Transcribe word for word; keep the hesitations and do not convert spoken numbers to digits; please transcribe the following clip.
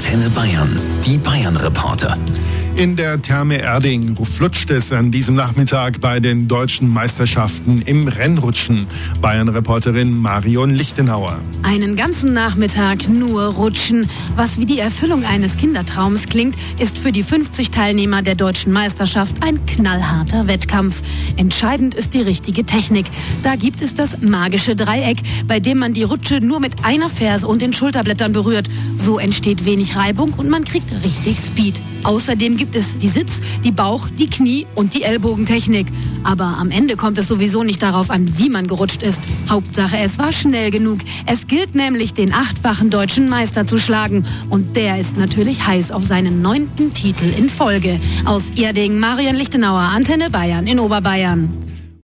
Antenne Bayern, die Bayern-Reporter. In der Therme Erding flutscht es an diesem Nachmittag bei den deutschen Meisterschaften im Rennrutschen. Bayern-Reporterin Marion Lichtenauer. Einen ganzen Nachmittag nur rutschen. Was wie die Erfüllung eines Kindertraums klingt, ist für die fünfzig Teilnehmer der deutschen Meisterschaft ein knallharter Wettkampf. Entscheidend ist die richtige Technik. Da gibt es das magische Dreieck, bei dem man die Rutsche nur mit einer Ferse und den Schulterblättern berührt. So entsteht wenig Reibung und man kriegt richtig Speed. Außerdem gibt es die Sitz-, die Bauch-, die Knie- und die Ellbogentechnik. Aber am Ende kommt es sowieso nicht darauf an, wie man gerutscht ist. Hauptsache, es war schnell genug. Es gilt nämlich, den achtfachen deutschen Meister zu schlagen. Und der ist natürlich heiß auf seinen neunten Titel in Folge. Aus Erding, Marion Lichtenauer, Antenne Bayern in Oberbayern.